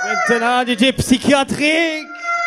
Maintenant, DJ psychiatrique.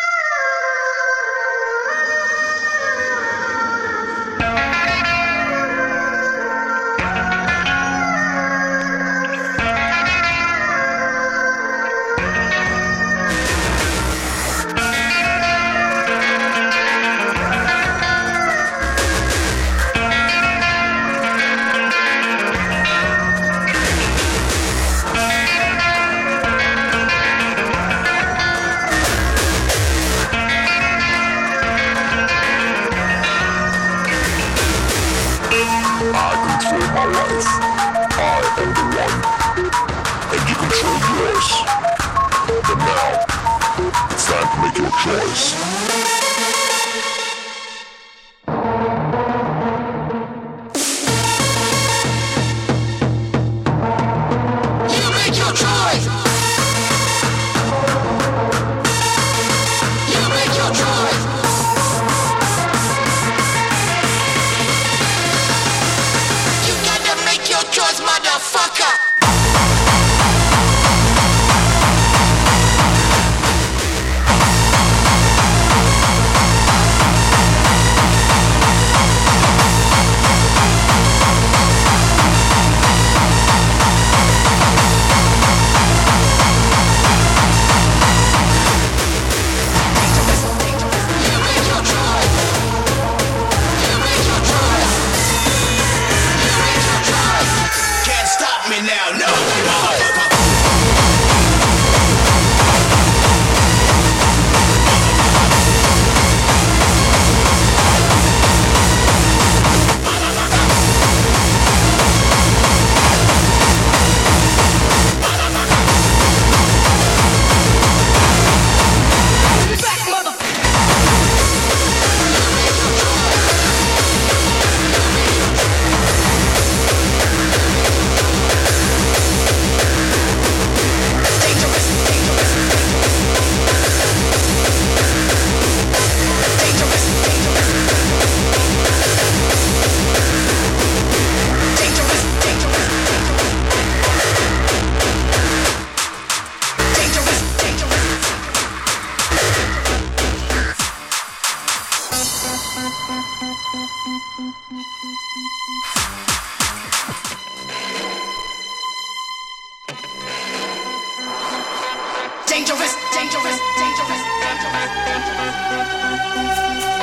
Dangerous, dangerous, dangerous, dangerous, dangerous.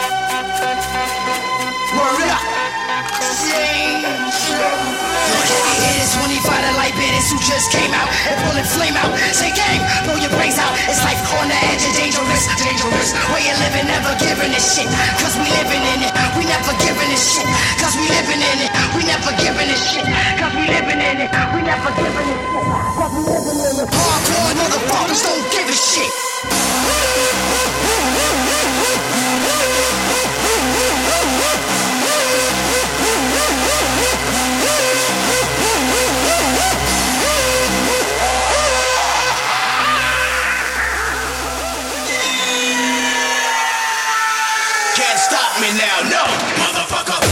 Word up. It is 25 to light business who just came out and pull and flame out. Say gang, blow your brains out. It's life on the edge of dangerous, dangerous. Where you living, never giving a shit. Cause we living in it, we never giving a shit. Cause we living in it, we never giving a shit. Cause we living in it, we never giving a shit. Cause we living in it. Hardcore motherfuckers don't give a shit. Can't stop me now, no, motherfucker.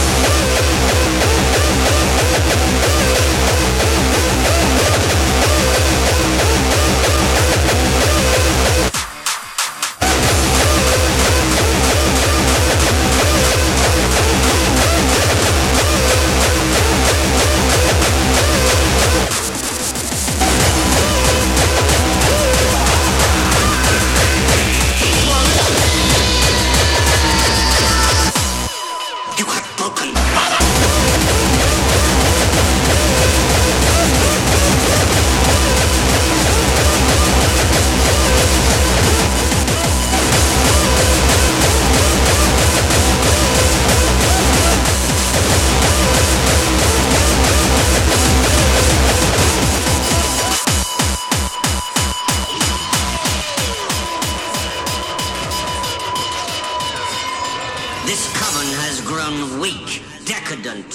This coven has grown weak, decadent.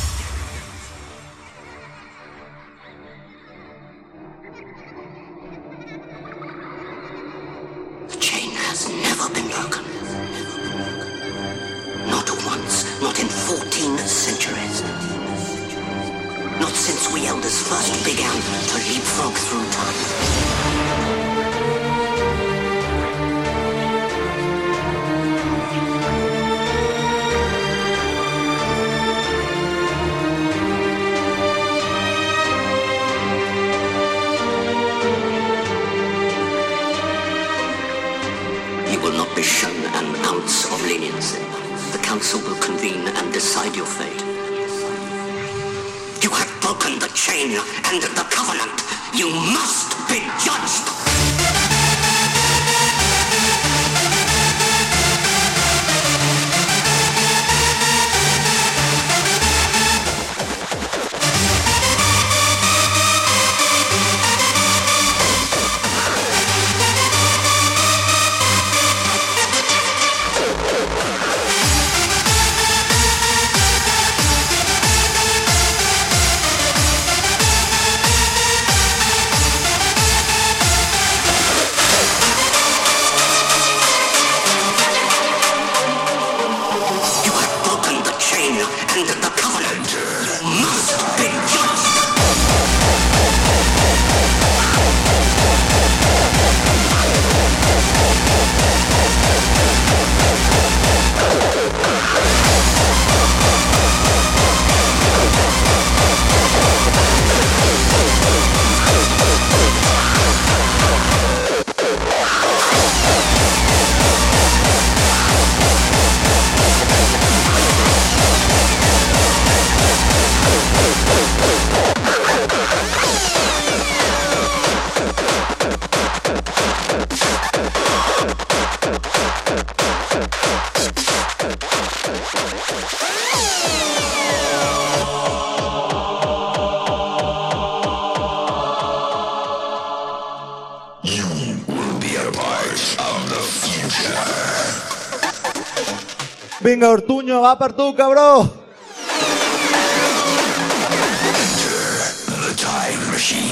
The chain has never been broken. Not once, not in 14 centuries. Not since we elders first began to leapfrog through time. council will convene and decide your fate. You have broken the chain and the covenant. You must be judged. Vinga, Ortuño, va per tu, cabró! The time machine.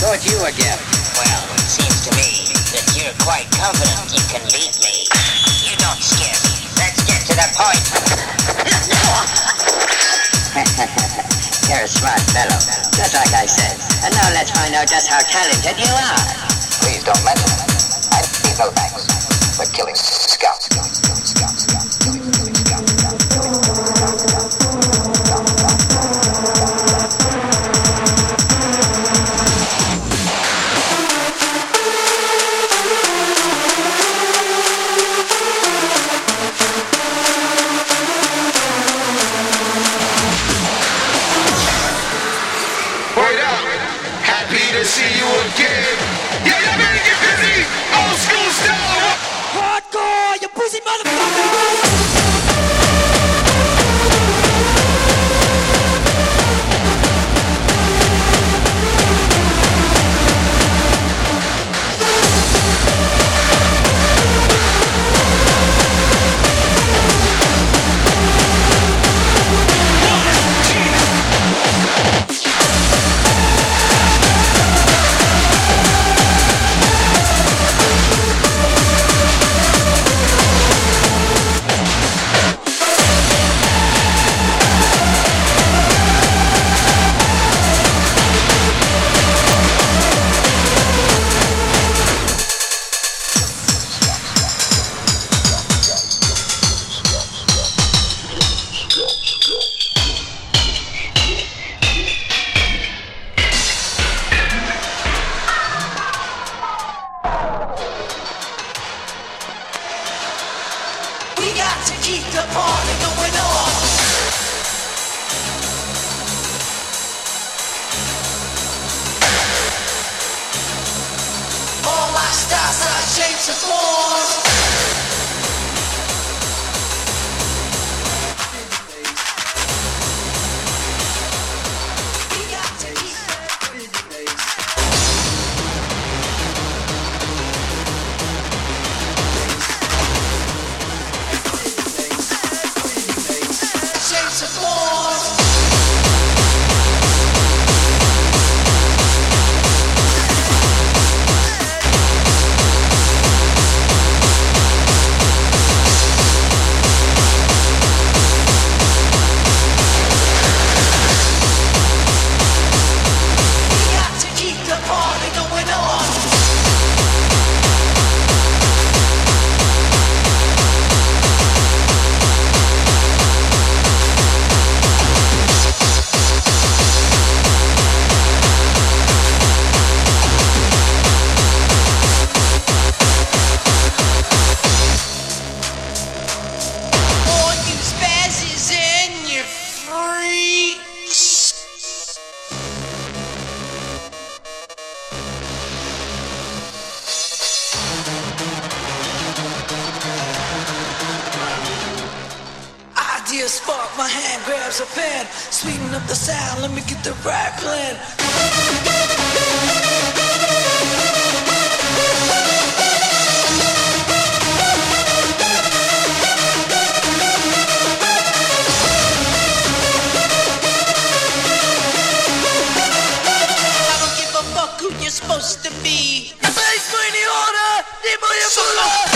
thought you were Gary. Well, it seems to me that you're quite confident you can beat me. You don't scare me. Let's get to the point. You're a smart fellow, just like I said. And now let's find out just how talented you are. Please don't mention it. I need no thanks for killing scouts. See you again. Yeah, you better get busy. Old school style. Hardcore, you pussy motherfucker. Spark, my hand grabs a pen. Sweeten up the sound, let me get the right blend. I don't give a fuck who you're supposed to be. The bass for any order, they boy your fuller.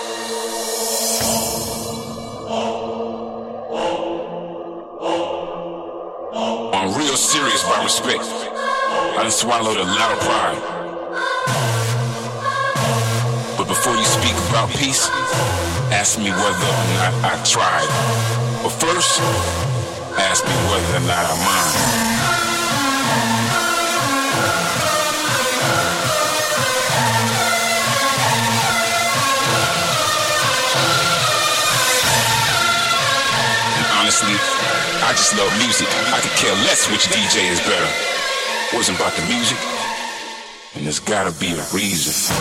I'm real serious about respect. I done swallowed a lot of pride. But before you speak about peace, ask me whether or not I tried. But first, ask me whether or not I mind. Honestly, I just love music. I could care less which DJ is better. Wasn't about the music, and there's gotta be a reason.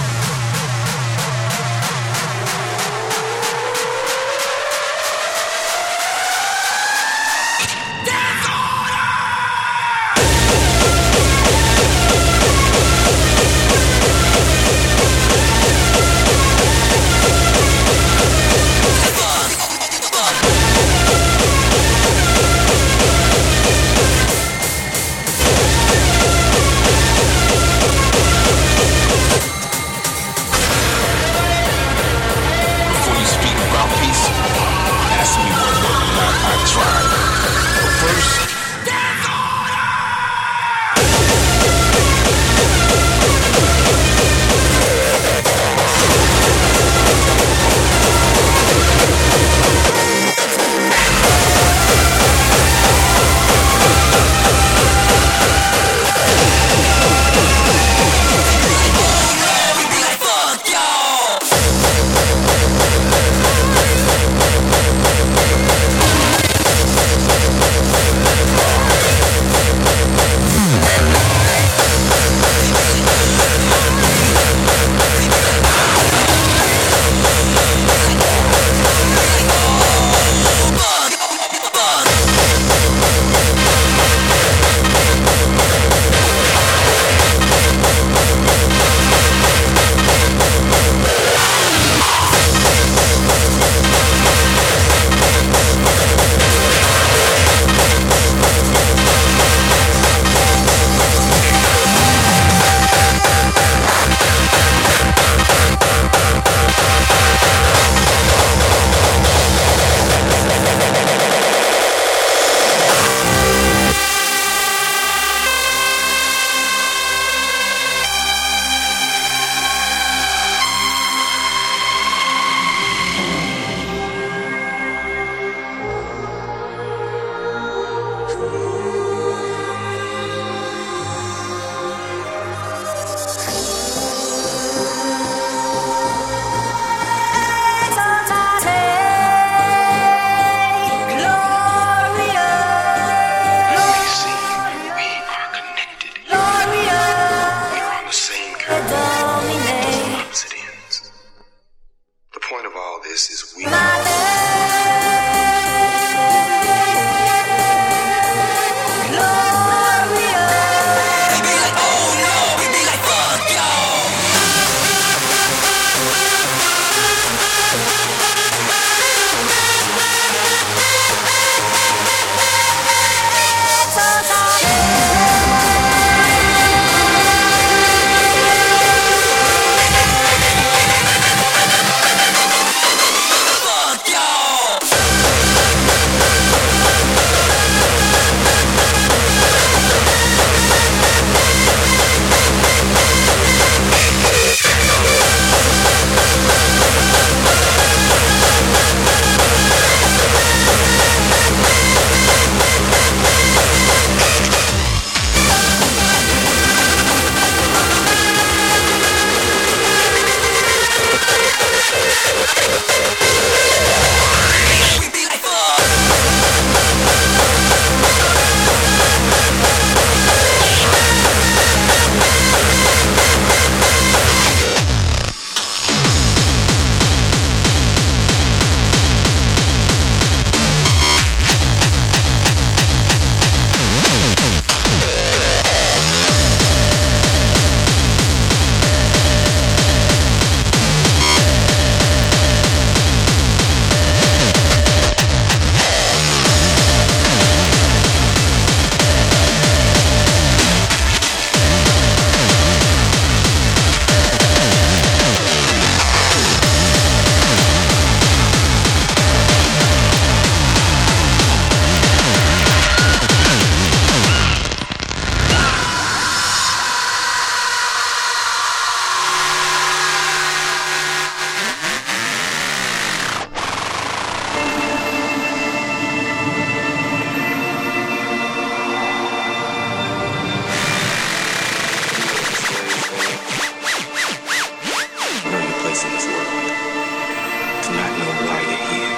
not know why you're here.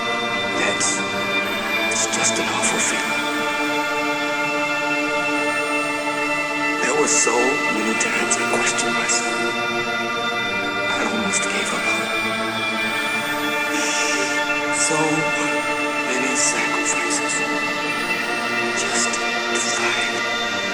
It's just an awful feeling. There were so many times I questioned myself. I almost gave up hope. So many sacrifices just to find you.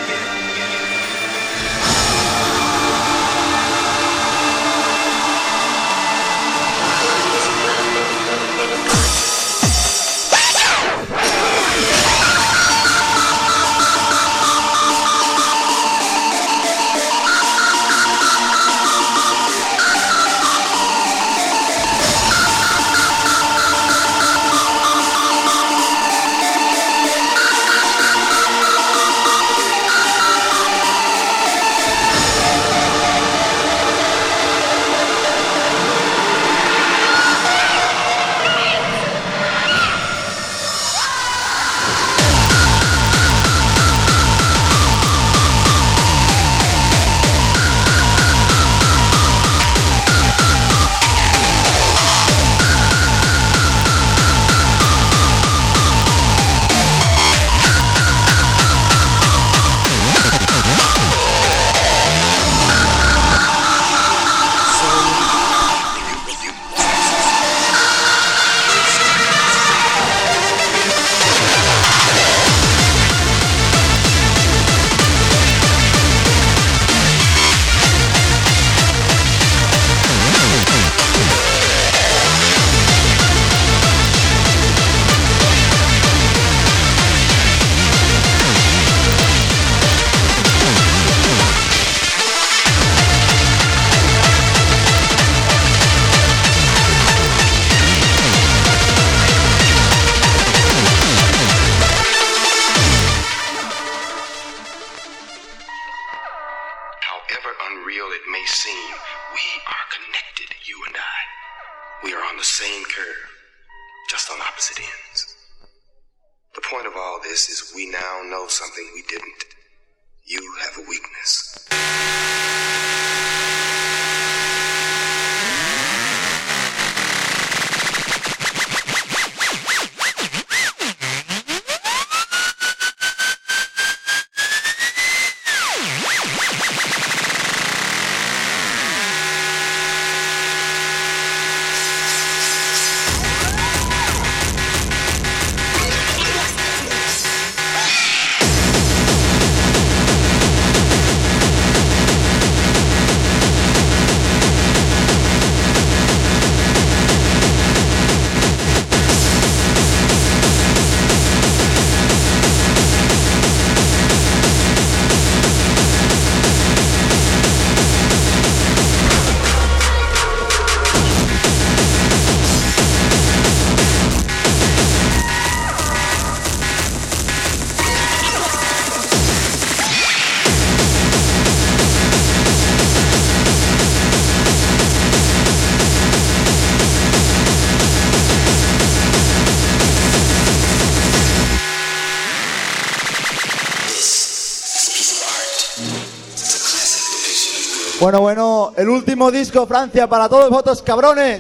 Bueno, el último disco, Francia, para todos vosotros, cabrones.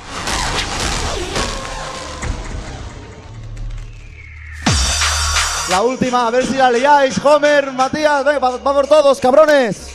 La última, a ver si la liáis, Homer, Matías, venga, vamos todos, cabrones.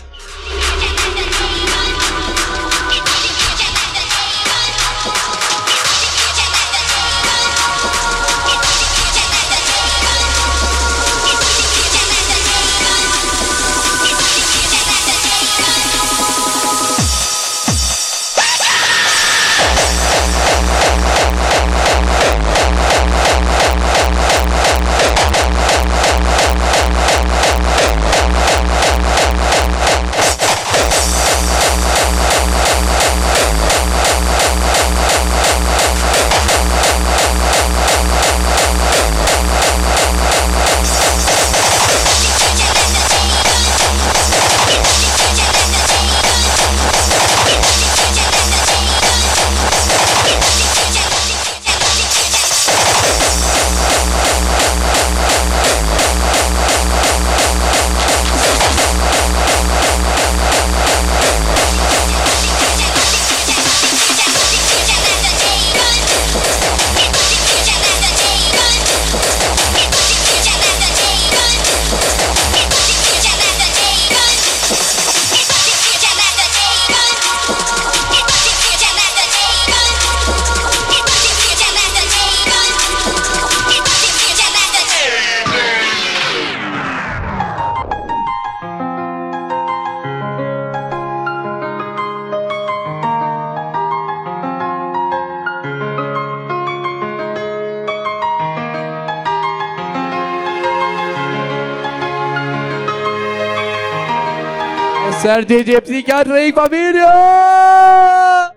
ser DJ Psychiatric, familia.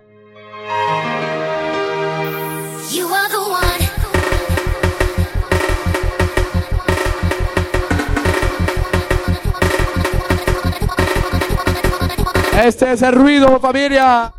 You are the one. Este es el ruido, familia.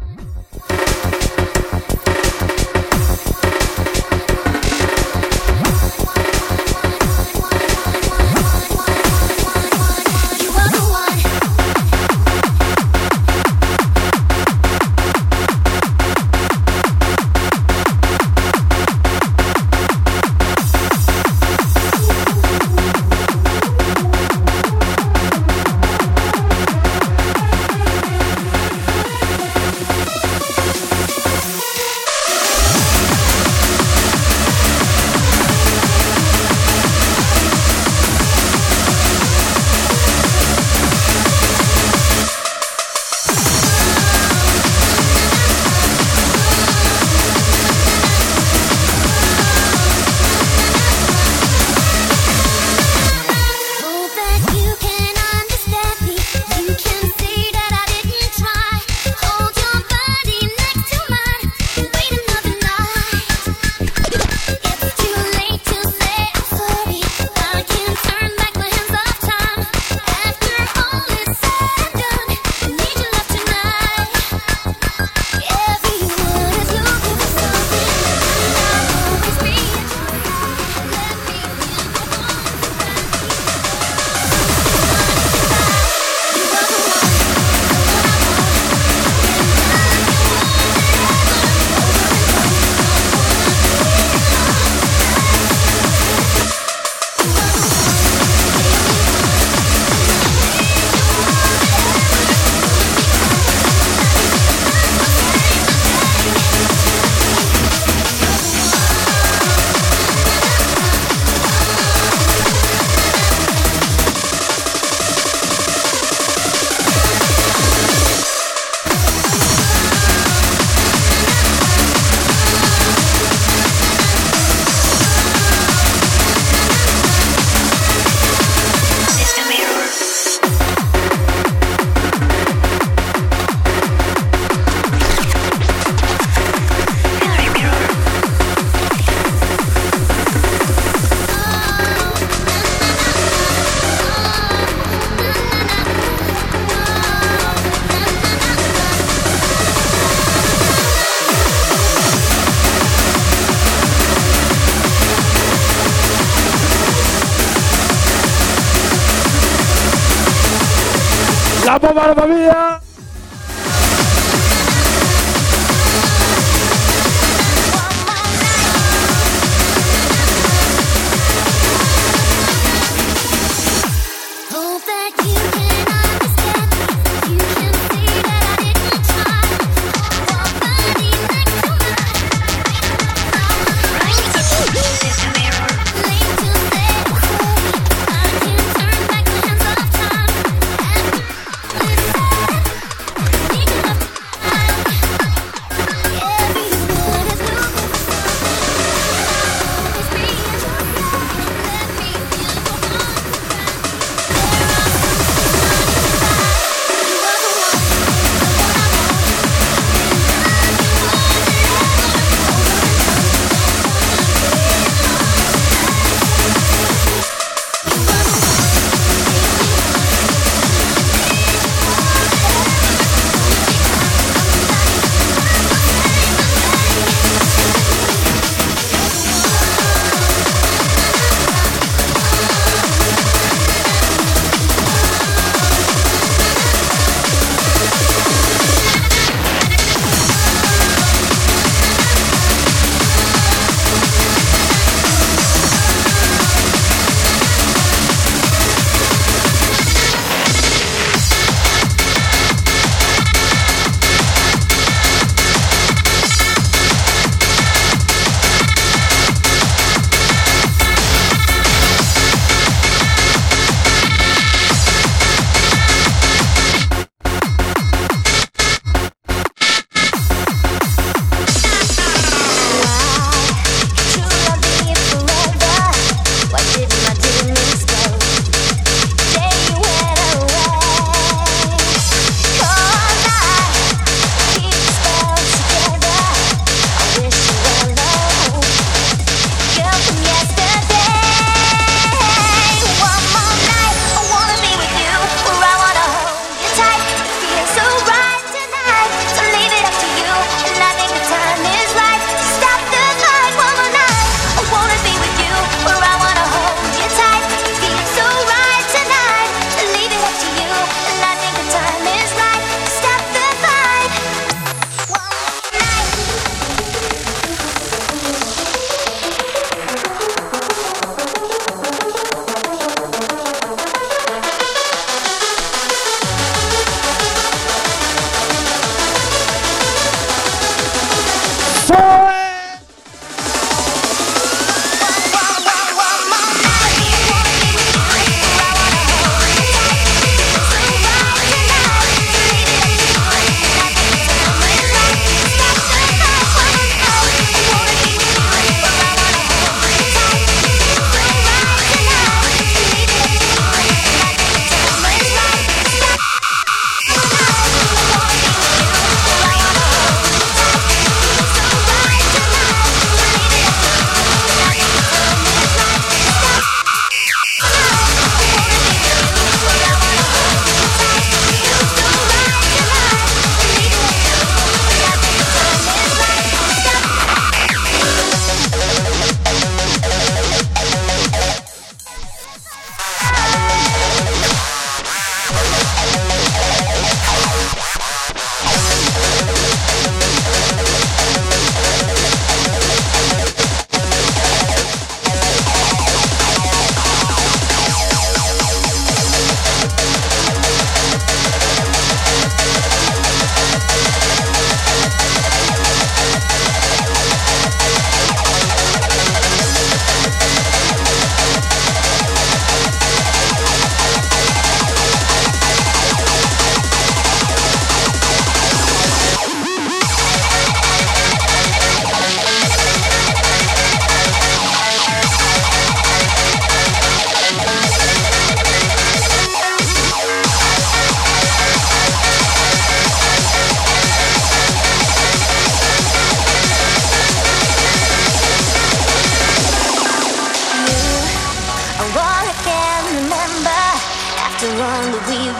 ¡La bomba, la familia!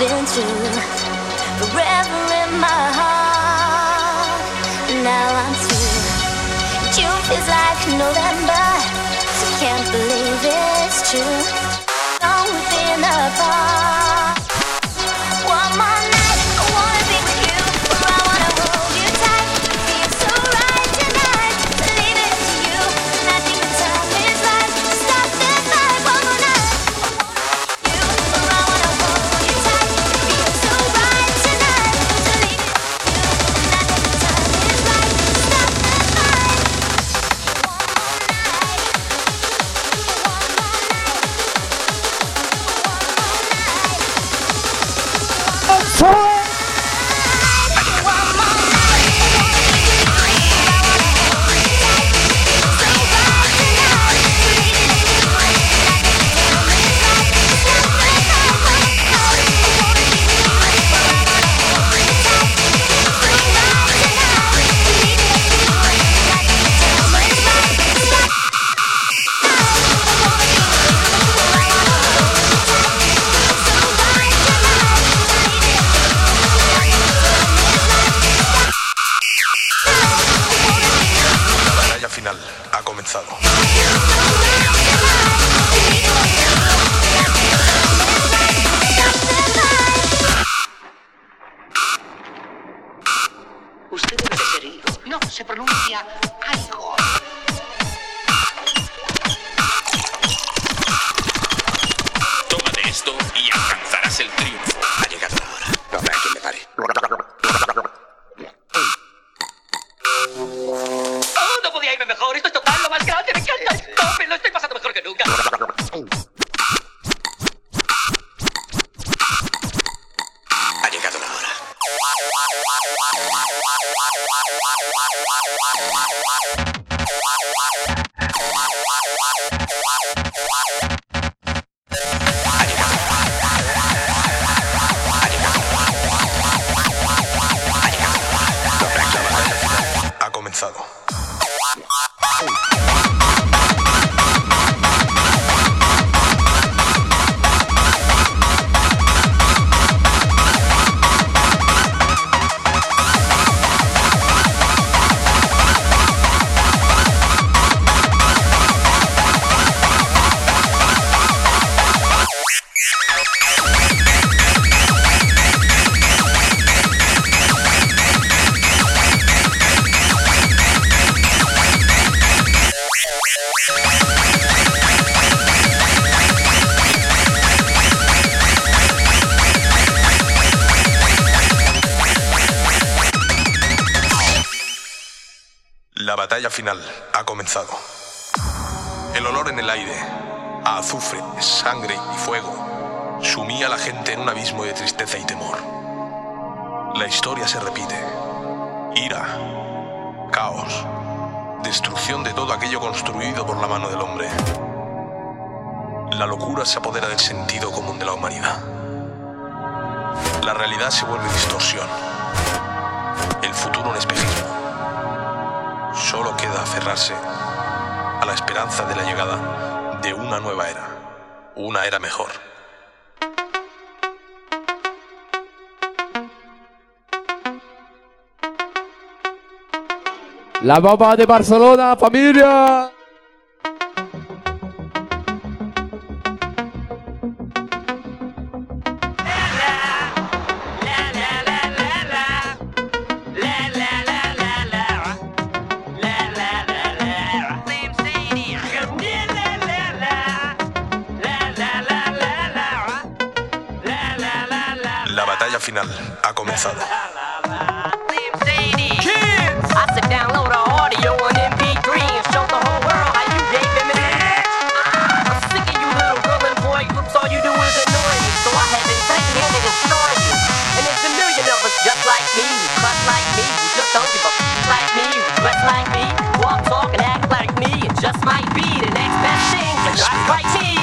been true, forever in my heart. Now I'm through. June feels like November, so can't believe it's true. Long we've been apart. One more night, I wanna be with you, I wanna hold you tight. It feels so right tonight to leave it to you, and I think the time is right to stop this night. One more night, I wanna hold you tight. It feels so right tonight to leave it to you, and I think the time is right to stop this night. Usted debe de ser hilo. No, se pronuncia algo. Tómate esto y alcanzarás el triunfo. Ha llegado la hora. No habrá quien me pare. ¡Oh, no podía irme mejor! ¡Esto es total, lo más grande! ¡Me encanta esto! ¡Me lo estoy pasando mejor que nunca! Ha llegado la hora. Ha comenzado. La batalla final ha comenzado. El olor en el aire, a azufre, sangre y fuego, sumía a la gente en un abismo de tristeza y temor. La historia se repite. Ira, caos, destrucción de todo aquello construido por la mano del hombre. La locura se apodera del sentido común de la humanidad. La realidad se vuelve distorsión. El futuro un espejismo. Solo queda aferrarse a la esperanza de la llegada de una nueva era mejor. La bomba de Barcelona, familia. La batalla final ha comenzado. I sit down, load the audio on MP3 and show the whole world how you gave them an edge. I'm sick of you little rolling boy groups, all you do is annoy me. So I have been taking in and destroying you. And there's a million of us just like me, cuss like me, who just don't give a like me, who dress like me, walk, talk, and act like me. It just might be the next best thing to try to fight me.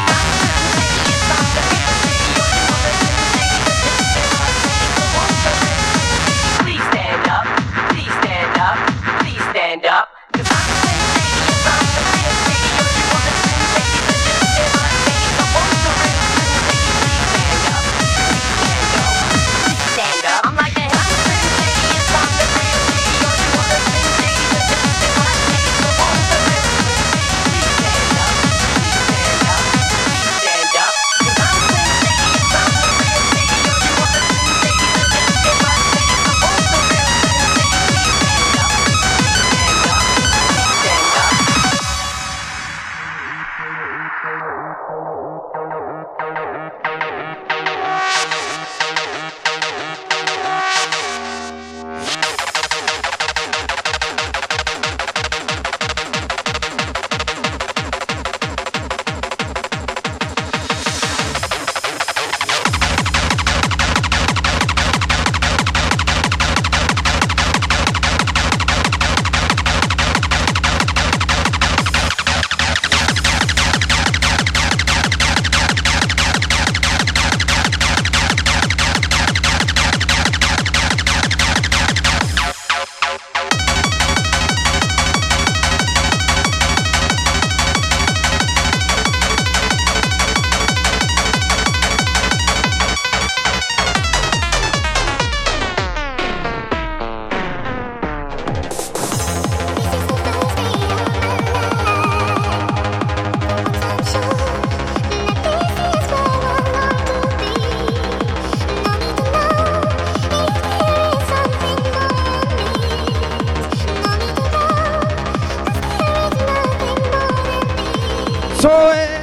Eso es.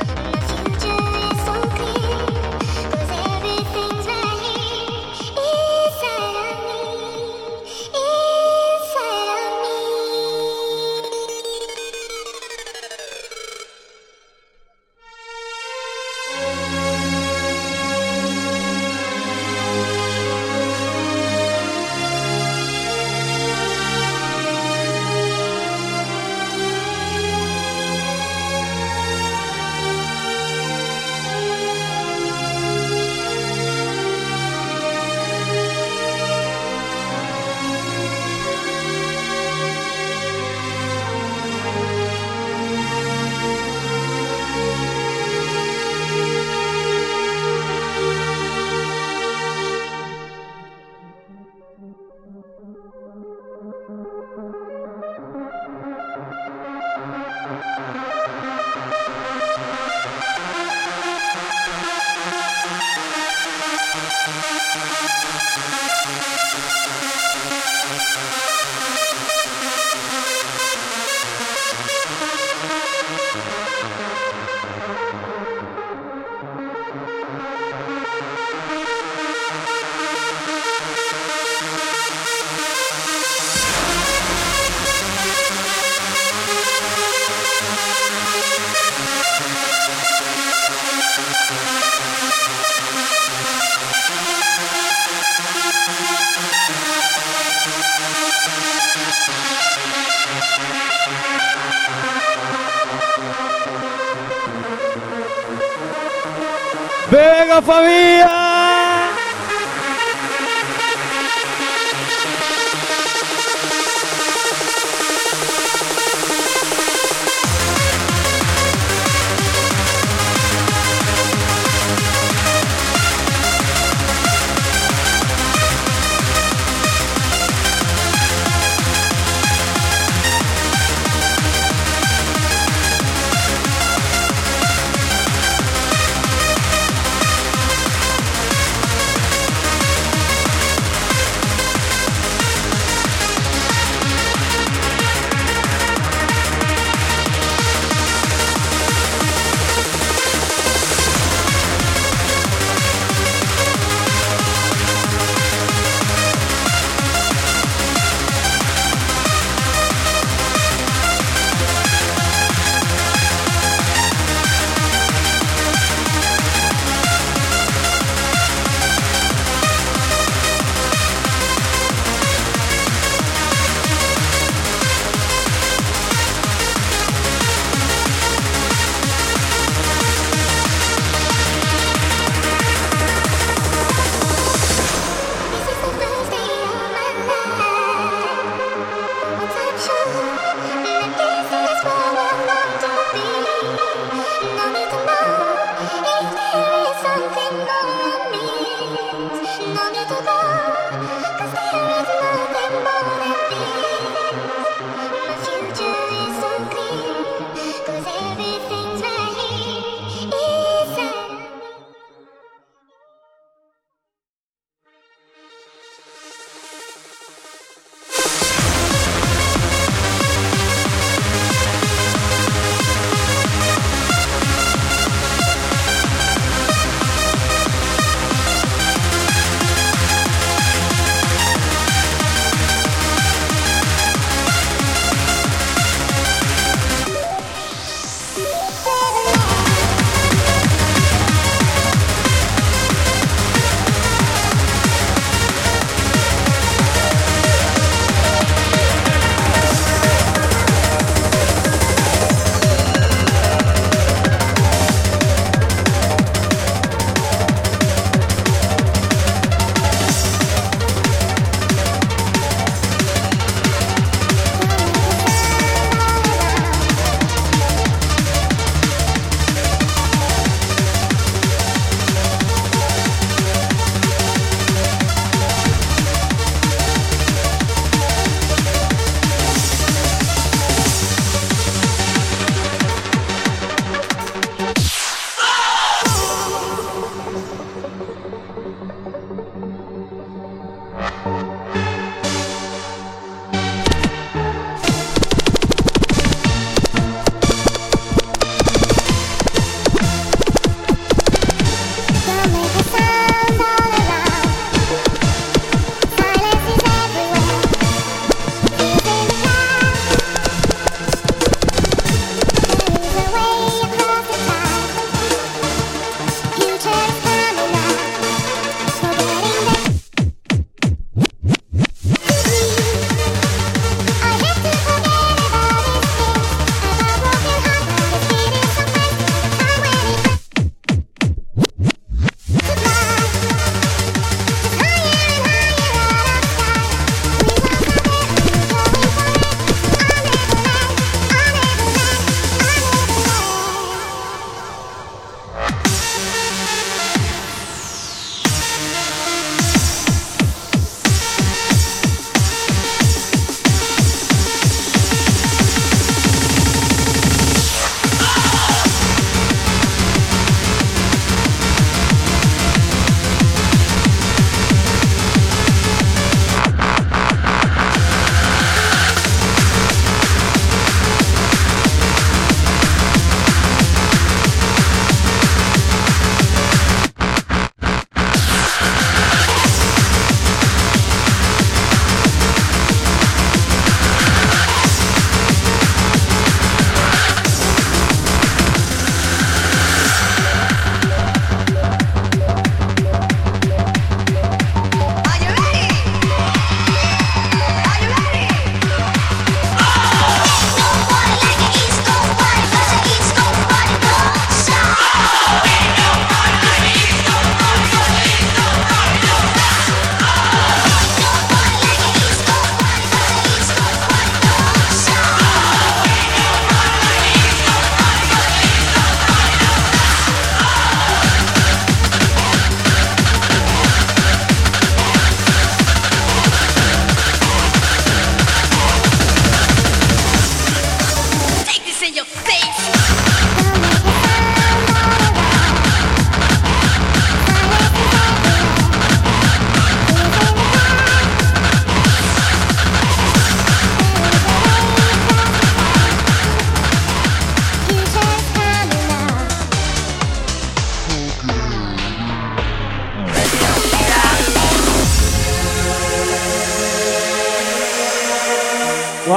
¡Venga, familia!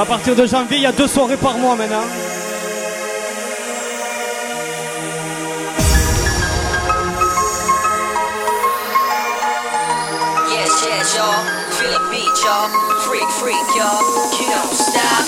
à partir de janvier, il y a 2 soirées par mois maintenant. Yes, y'all. Feel a beat, y'all. Freak, y'all. You don't stop.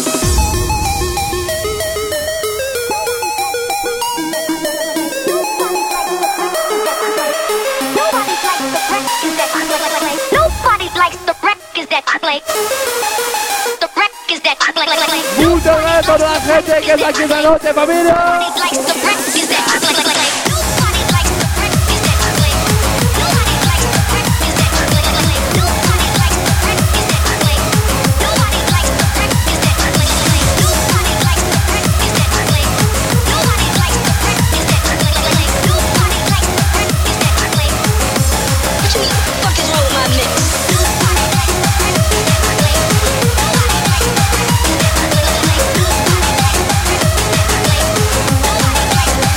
Nobody likes the records that I play. The records that I play. Mucho reto de la gente que está aquí esta noche, familia. Nobody likes the records that I play. Nobody likes the records that I play. Nobody likes the records that I play. Nobody likes the records that I play. Nobody likes the records that I play. Nobody likes the records that I play. Nobody likes the records that I play. Nobody likes the records that I play. What you mean? What the fuck is wrong with my mix? Nobody likes the records that I play. Nobody likes the records that I play. Nobody likes the records that I play. Nobody likes the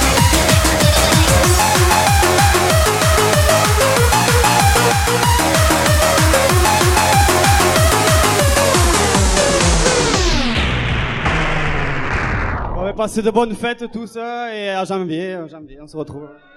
On va passer de bonnes fêtes tous et à janvier, on se retrouve.